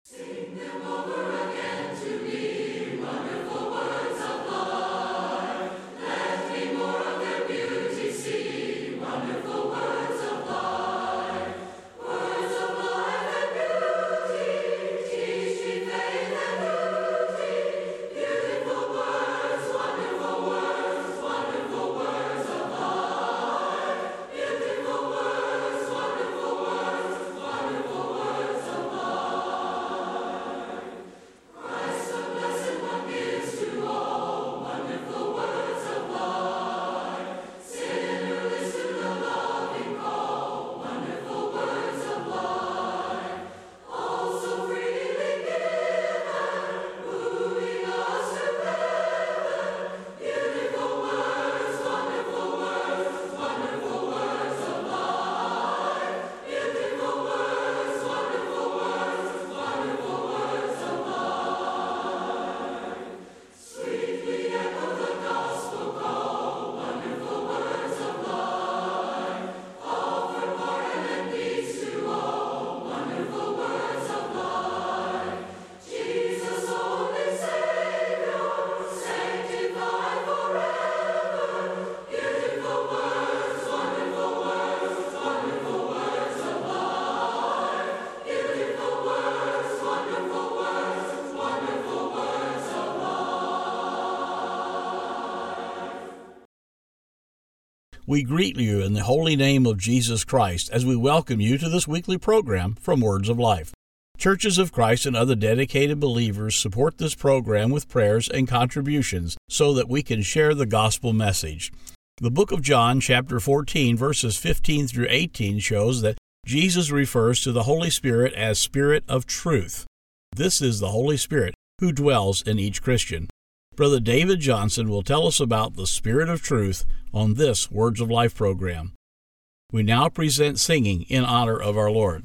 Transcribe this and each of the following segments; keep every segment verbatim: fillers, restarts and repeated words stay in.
We greet you in the holy name of Jesus Christ as we welcome you to this weekly program from Words of Life. Churches of Christ and other dedicated believers support this program with prayers and contributions so that we can share the gospel message. The book of John, chapter fourteen, verses fifteen through eighteen, shows that Jesus refers to the Holy Spirit as Spirit of Truth. This is the Holy Spirit who dwells in each Christian. Brother David Johnson will tell us about the Spirit of Truth on this Words of Life program. We now present singing in honor of our Lord.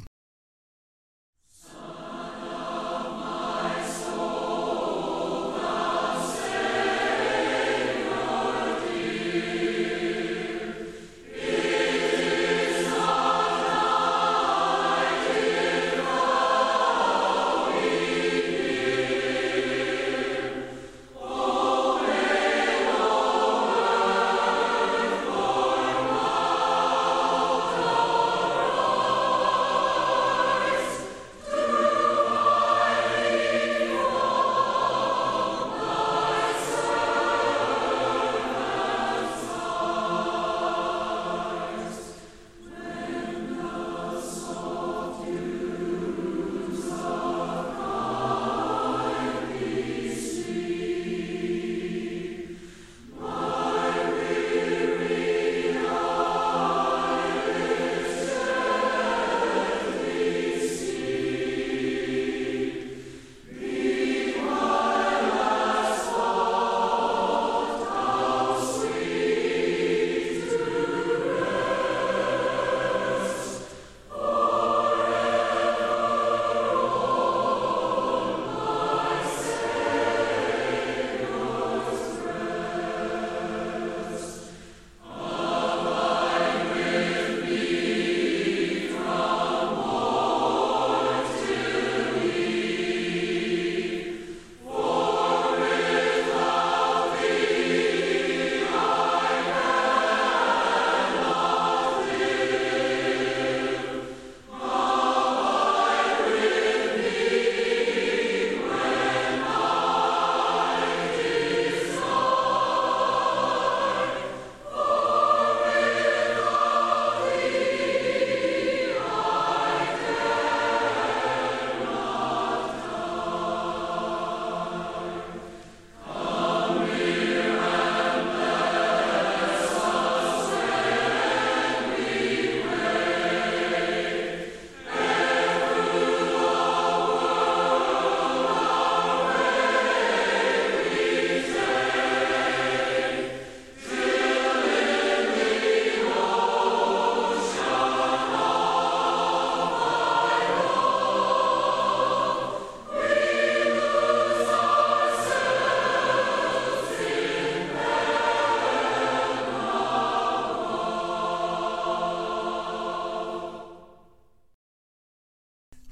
Oh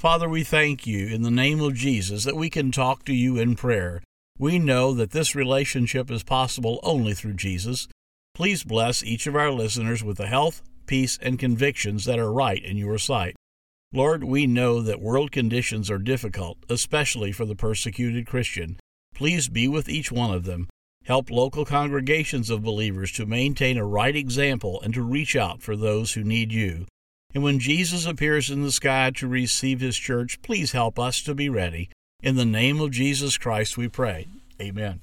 Father, we thank you in the name of Jesus that we can talk to you in prayer. We know that this relationship is possible only through Jesus. Please bless each of our listeners with the health, peace, and convictions that are right in your sight. Lord, we know that world conditions are difficult, especially for the persecuted Christian. Please be with each one of them. Help local congregations of believers to maintain a right example and to reach out for those who need you. And when Jesus appears in the sky to receive his church, please help us to be ready. In the name of Jesus Christ we pray. Amen.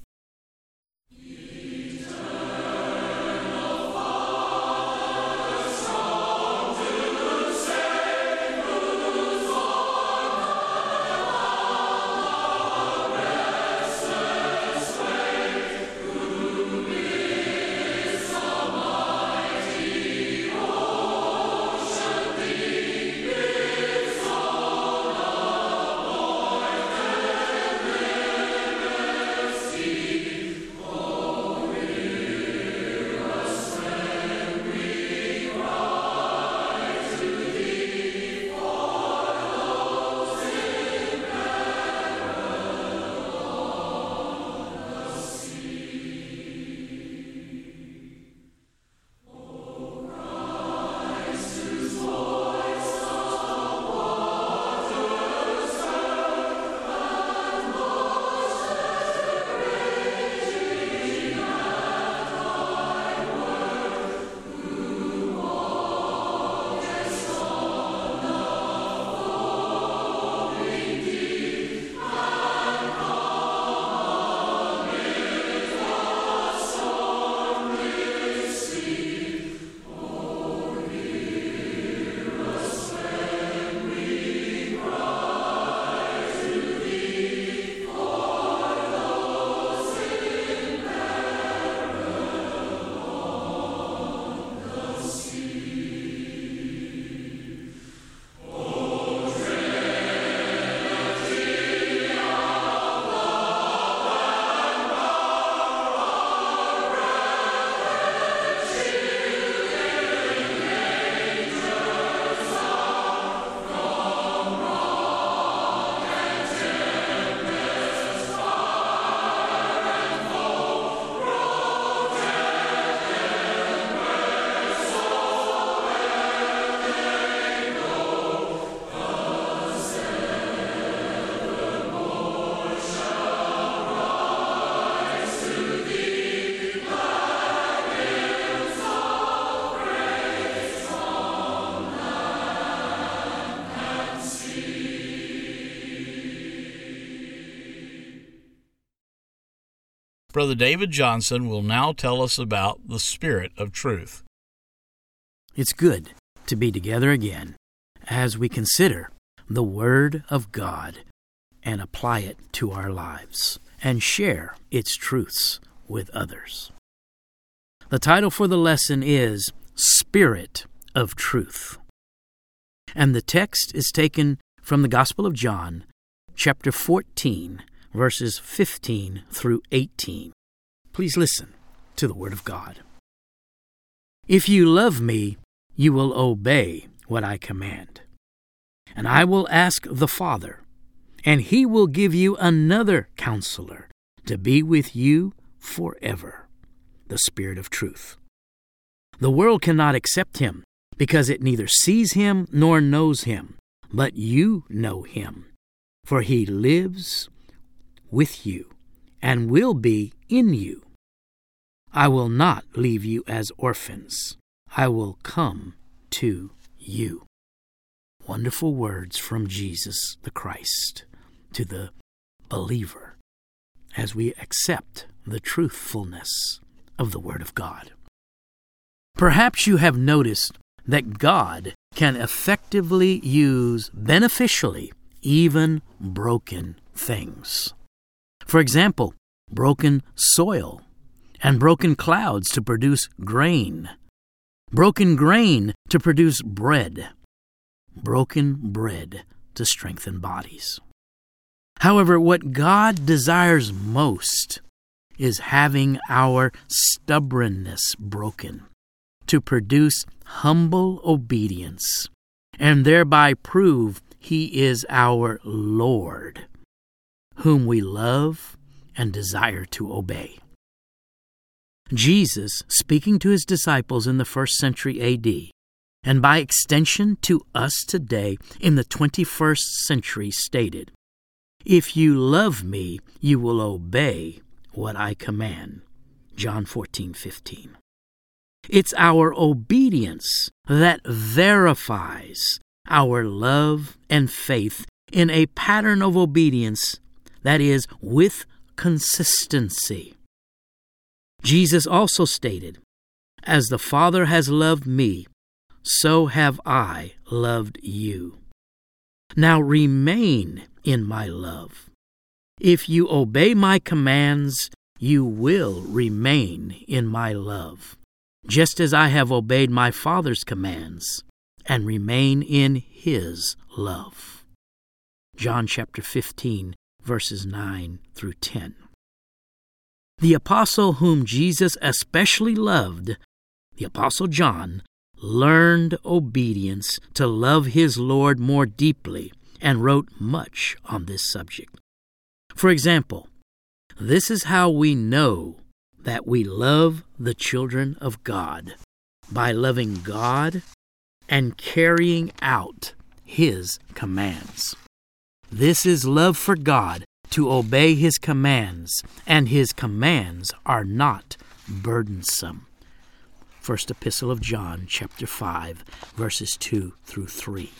Brother David Johnson will now tell us about the Spirit of Truth. It's good to be together again as we consider the Word of God and apply it to our lives and share its truths with others. The title for the lesson is Spirit of Truth. And the text is taken from the Gospel of John, chapter fourteen, verses fifteen through eighteen. Please listen to the Word of God. If you love me, you will obey what I command. And I will ask the Father, and he will give you another counselor to be with you forever, the Spirit of Truth. The world cannot accept him, because it neither sees him nor knows him, but you know him, for he lives with you and will be in you. I will not leave you as orphans. I will come to you. Wonderful words from Jesus the Christ to the believer as we accept the truthfulness of the Word of God. Perhaps you have noticed that God can effectively use beneficially even broken things. For example, broken soil and broken clouds to produce grain, broken grain to produce bread, broken bread to strengthen bodies. However, what God desires most is having our stubbornness broken to produce humble obedience and thereby prove He is our Lord, whom we love and desire to obey. Jesus, speaking to his disciples in the first century A D, and by extension to us today in the twenty-first century, stated, "If you love me, you will obey what I command." John fourteen fifteen. It's our obedience that verifies our love and faith in a pattern of obedience that is with consistency. Jesus also stated, "As the Father has loved me, so have I loved you. Now remain in my love. If you obey my commands, you will remain in my love, just as I have obeyed my Father's commands and remain in his love." John chapter fifteen, verses nine through ten. The apostle whom Jesus especially loved, the Apostle John, learned obedience to love his Lord more deeply and wrote much on this subject. For example, this is how we know that we love the children of God, by loving God and carrying out his commands. This is love for God, to obey his commands, and his commands are not burdensome. First Epistle of John, chapter five, verses two through three.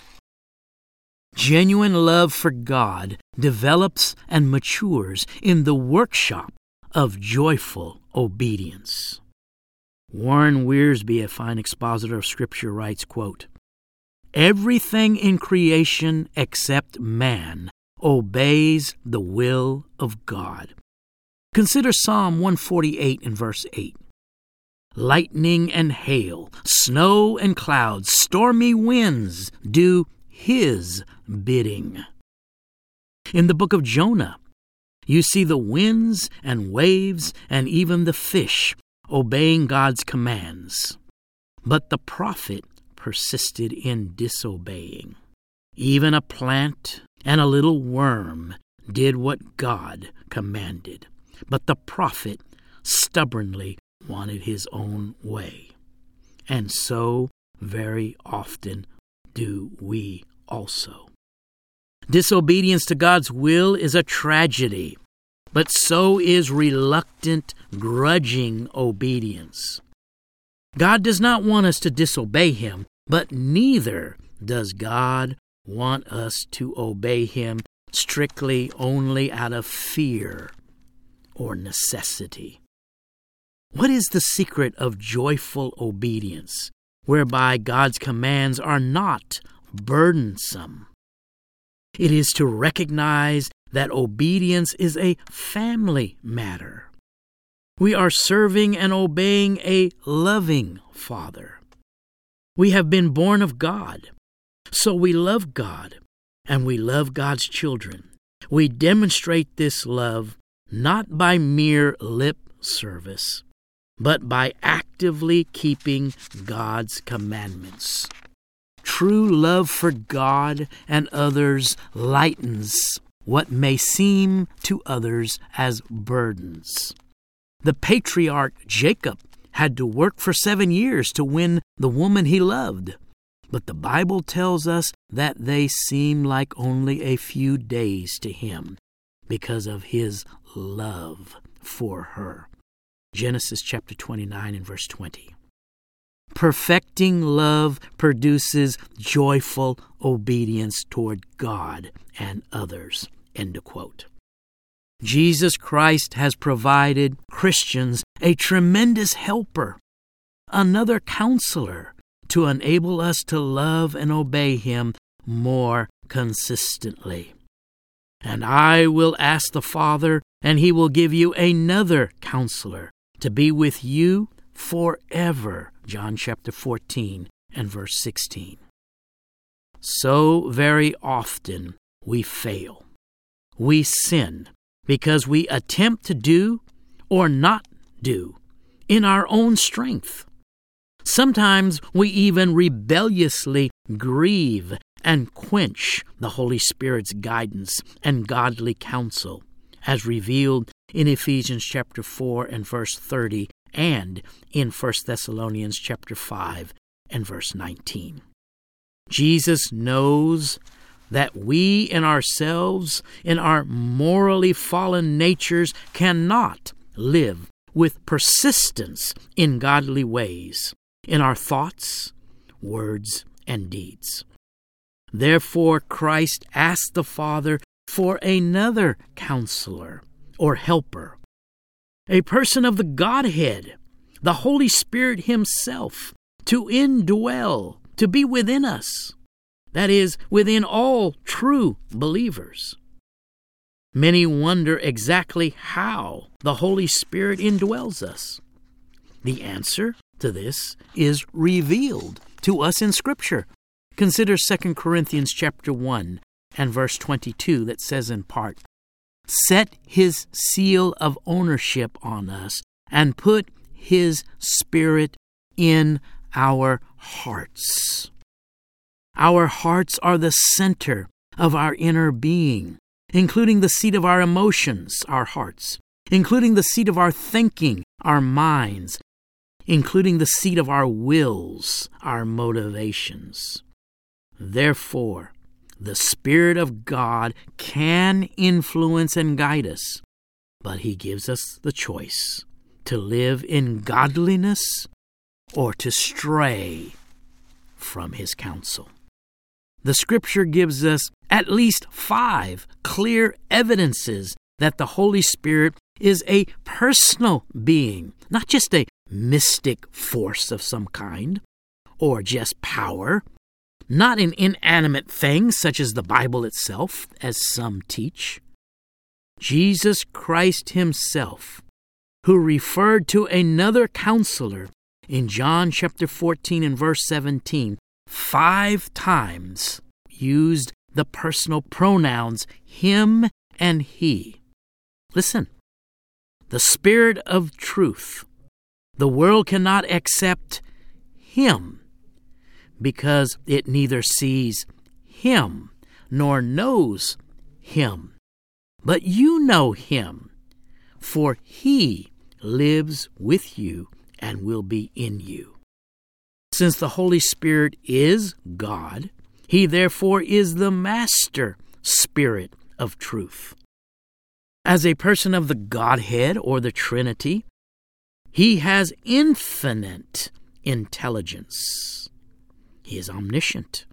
Genuine love for God develops and matures in the workshop of joyful obedience. Warren Wiersbe, a fine expositor of Scripture, writes, quote, "Everything in creation except man obeys the will of God." Consider Psalm one forty-eight and verse eight. "Lightning and hail, snow and clouds, stormy winds do his bidding." In the book of Jonah, you see the winds and waves and even the fish obeying God's commands. But the prophet persisted in disobeying. Even a plant and a little worm did what God commanded, but the prophet stubbornly wanted his own way. And so very often do we also. Disobedience to God's will is a tragedy, but so is reluctant, grudging obedience. God does not want us to disobey him, but neither does God want us to obey him strictly only out of fear or necessity. What is the secret of joyful obedience, whereby God's commands are not burdensome? It is to recognize that obedience is a family matter. We are serving and obeying a loving Father. We have been born of God, so we love God, and we love God's children. We demonstrate this love not by mere lip service, but by actively keeping God's commandments. True love for God and others lightens what may seem to others as burdens. The patriarch Jacob had to work for seven years to win the woman he loved, but the Bible tells us that they seem like only a few days to him because of his love for her. Genesis chapter twenty-nine and verse twenty. Perfecting love produces joyful obedience toward God and others. End of quote. Jesus Christ has provided Christians a tremendous helper, another counselor, to enable us to love and obey him more consistently. And I will ask the Father, and he will give you another counselor to be with you forever. John chapter fourteen and verse sixteen. So very often we fail. We sin because we attempt to do or not do in our own strength. Sometimes we even rebelliously grieve and quench the Holy Spirit's guidance and godly counsel, as revealed in Ephesians chapter four and verse thirty and in First Thessalonians chapter five and verse nineteen. Jesus knows that we in ourselves, in our morally fallen natures, cannot live with persistence in godly ways, in our thoughts, words, and deeds. Therefore, Christ asked the Father for another counselor or helper, a person of the Godhead, the Holy Spirit Himself, to indwell, to be within us, that is, within all true believers. Many wonder exactly how the Holy Spirit indwells us. The answer to this is revealed to us in Scripture. Consider Second Corinthians chapter one and verse twenty-two that says in part, "Set His seal of ownership on us and put His Spirit in our hearts." Our hearts are the center of our inner being, including the seat of our emotions, our hearts, including the seat of our thinking, our minds, including the seat of our wills, our motivations. Therefore, the Spirit of God can influence and guide us, but He gives us the choice to live in godliness or to stray from His counsel. The Scripture gives us at least five clear evidences that the Holy Spirit is a personal being, not just a mystic force of some kind, or just power, not an inanimate thing such as the Bible itself, as some teach. Jesus Christ Himself, who referred to another counselor in John chapter fourteen and verse seventeen, five times used the personal pronouns him and he. Listen, the Spirit of truth, the world cannot accept Him because it neither sees Him nor knows Him. But you know Him, for He lives with you and will be in you. Since the Holy Spirit is God, He therefore is the Master Spirit of truth. As a person of the Godhead or the Trinity, He has infinite intelligence. He is omniscient.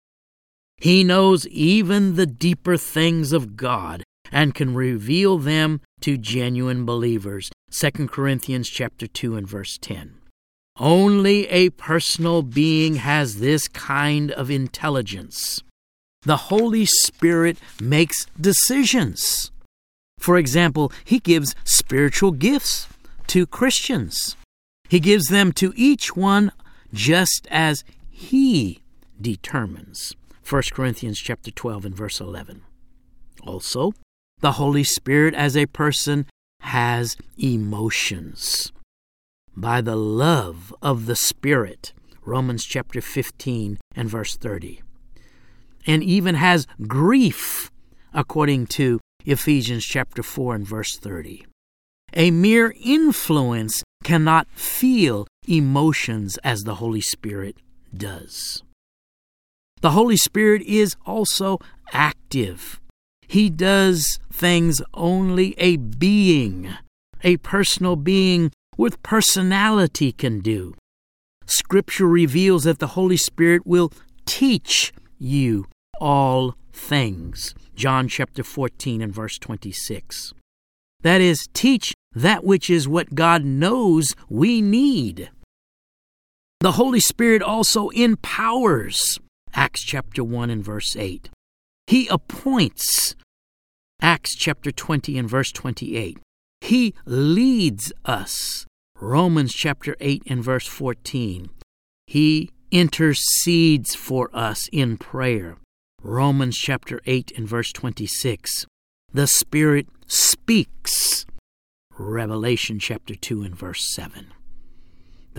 He knows even the deeper things of God and can reveal them to genuine believers. Second Corinthians chapter two and verse ten. Only a personal being has this kind of intelligence. The Holy Spirit makes decisions. For example, He gives spiritual gifts to Christians. He gives them to each one just as He determines. First Corinthians chapter twelve and verse eleven. Also, the Holy Spirit as a person has emotions. By the love of the Spirit, Romans chapter fifteen and verse thirty. And even has grief, according to Ephesians chapter four and verse thirty. A mere influence cannot feel emotions as the Holy Spirit does. The Holy Spirit is also active. He does things only a being, a personal being with personality can do. Scripture reveals that the Holy Spirit will teach you all things. John chapter fourteen and verse twenty-six. That is, teach that which is what God knows we need. The Holy Spirit also empowers. Acts chapter one and verse eight. He appoints. Acts chapter twenty and verse twenty-eight. He leads us. Romans chapter eight and verse fourteen. He intercedes for us in prayer. Romans chapter eight and verse twenty-six. The Spirit speaks. Revelation chapter two and verse seven.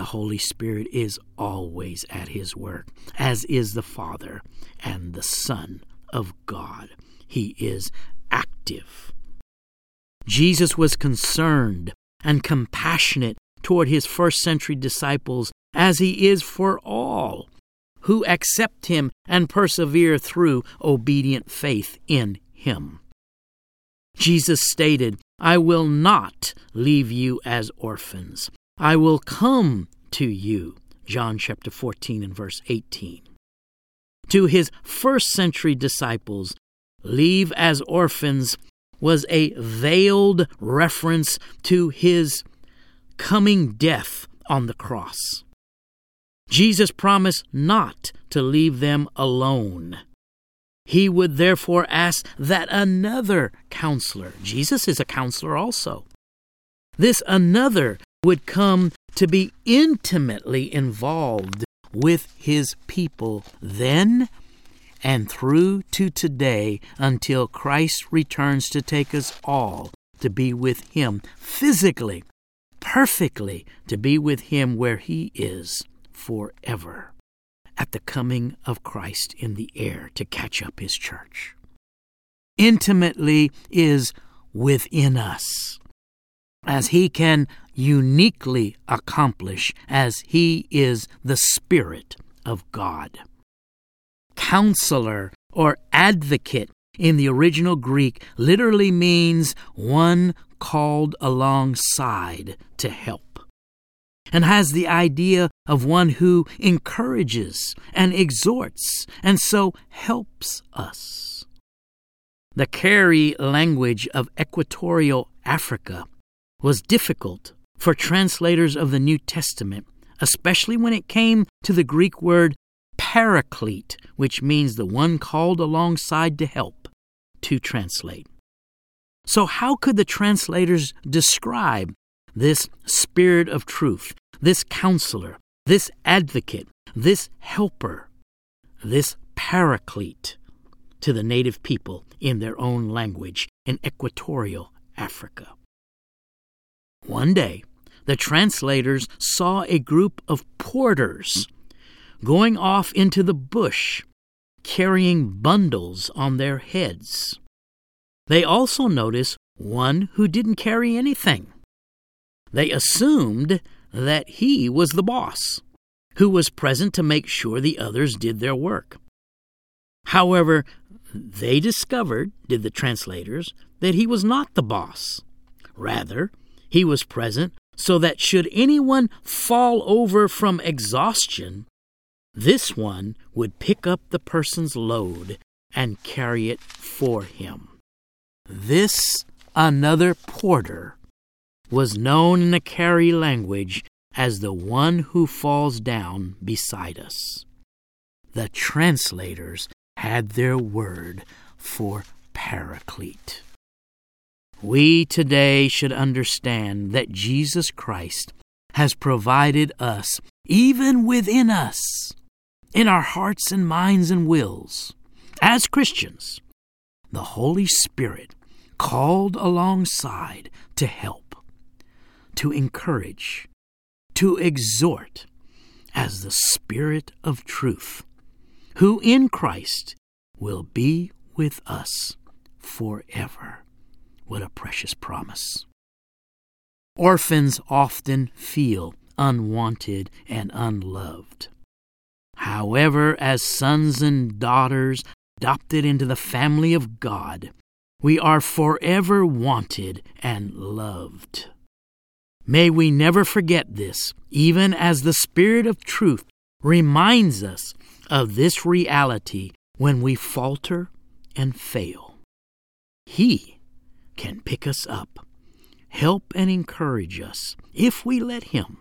The Holy Spirit is always at his work, as is the Father and the Son of God. He is active. Jesus was concerned and compassionate toward his first century disciples, as he is for all who accept him and persevere through obedient faith in him. Jesus stated, "I will not leave you as orphans. I will come to you." John chapter fourteen and verse eighteen. To his first century disciples, leave as orphans was a veiled reference to his coming death on the cross. Jesus promised not to leave them alone. He would therefore ask that another counselor, Jesus is a counselor also, this another would come to be intimately involved with his people then and through to today until Christ returns to take us all to be with him physically, perfectly, to be with him where he is forever, at the coming of Christ in the air to catch up his church. Intimately is within us, as he can uniquely accomplish as he is the Spirit of God. Counselor or advocate in the original Greek literally means one called alongside to help, and has the idea of one who encourages and exhorts and so helps us. The Kari language of equatorial Africa was difficult for translators of the New Testament, especially when it came to the Greek word paraclete, which means the one called alongside to help, to translate. So how could the translators describe this Spirit of truth, this counselor, this advocate, this helper, this paraclete to the native people in their own language in equatorial Africa? One day, the translators saw a group of porters going off into the bush, carrying bundles on their heads. They also noticed one who didn't carry anything. They assumed that he was the boss, who was present to make sure the others did their work. However, they discovered, did the translators, that he was not the boss. Rather, he was present so that should anyone fall over from exhaustion, this one would pick up the person's load and carry it for him. This another porter was known in the Kari language as the one who falls down beside us. The translators had their word for paraclete. We today should understand that Jesus Christ has provided us, even within us, in our hearts and minds and wills, as Christians, the Holy Spirit called alongside to help, to encourage, to exhort, as the Spirit of truth, who in Christ will be with us forever. What a precious promise. Orphans often feel unwanted and unloved. However, as sons and daughters adopted into the family of God, we are forever wanted and loved. May we never forget this, even as the Spirit of truth reminds us of this reality when we falter and fail. He can pick us up, help and encourage us if we let him.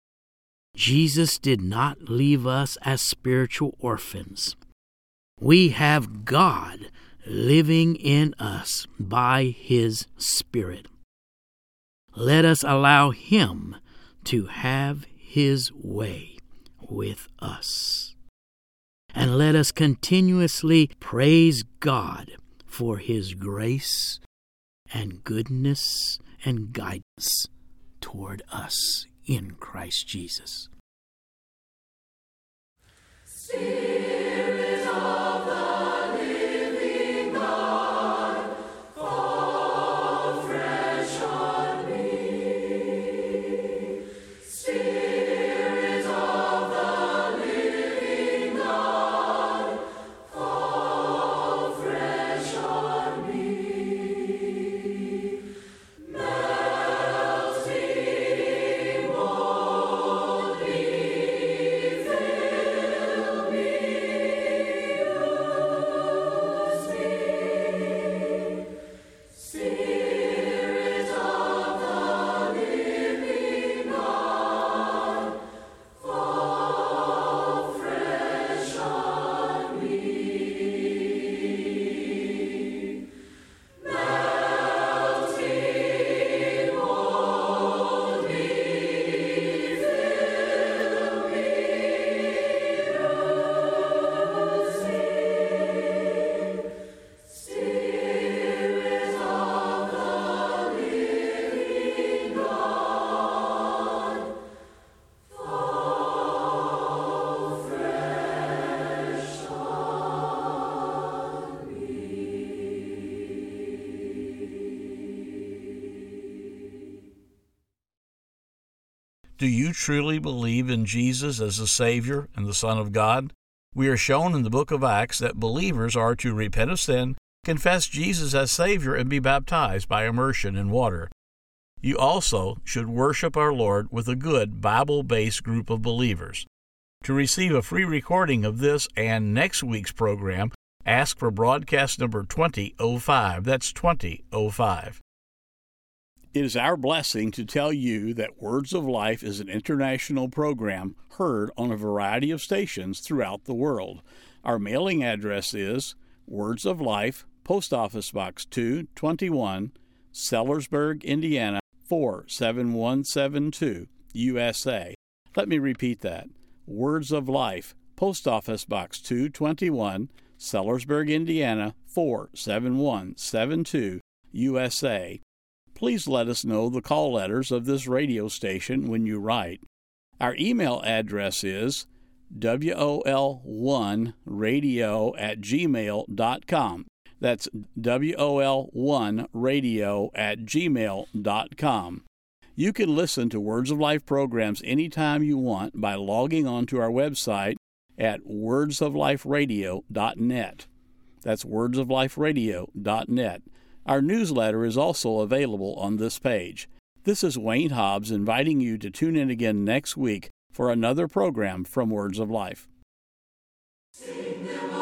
Jesus did not leave us as spiritual orphans. We have God living in us by his Spirit. Let us allow him to have his way with us. And let us continuously praise God for his grace and goodness and guidance toward us in Christ Jesus. Do you truly believe in Jesus as the Savior and the Son of God? We are shown in the book of Acts that believers are to repent of sin, confess Jesus as Savior, and be baptized by immersion in water. You also should worship our Lord with a good Bible-based group of believers. To receive a free recording of this and next week's program, ask for broadcast number twenty oh five. That's twenty oh five. It is our blessing to tell you that Words of Life is an international program heard on a variety of stations throughout the world. Our mailing address is Words of Life, Post Office Box two twenty-one, Sellersburg, Indiana four seven one seven two, U S A. Let me repeat that. Words of Life, Post Office Box two twenty-one, Sellersburg, Indiana four seven one seven two, U S A. Please let us know the call letters of this radio station when you write. Our email address is W O L one radio at gmail dot com. That's W O L one radio at gmail dot com. You can listen to Words of Life programs anytime you want by logging on to our website at words of life radio dot net. That's words of life radio dot net. Our newsletter is also available on this page. This is Wayne Hobbs inviting you to tune in again next week for another program from Words of Life. Sing them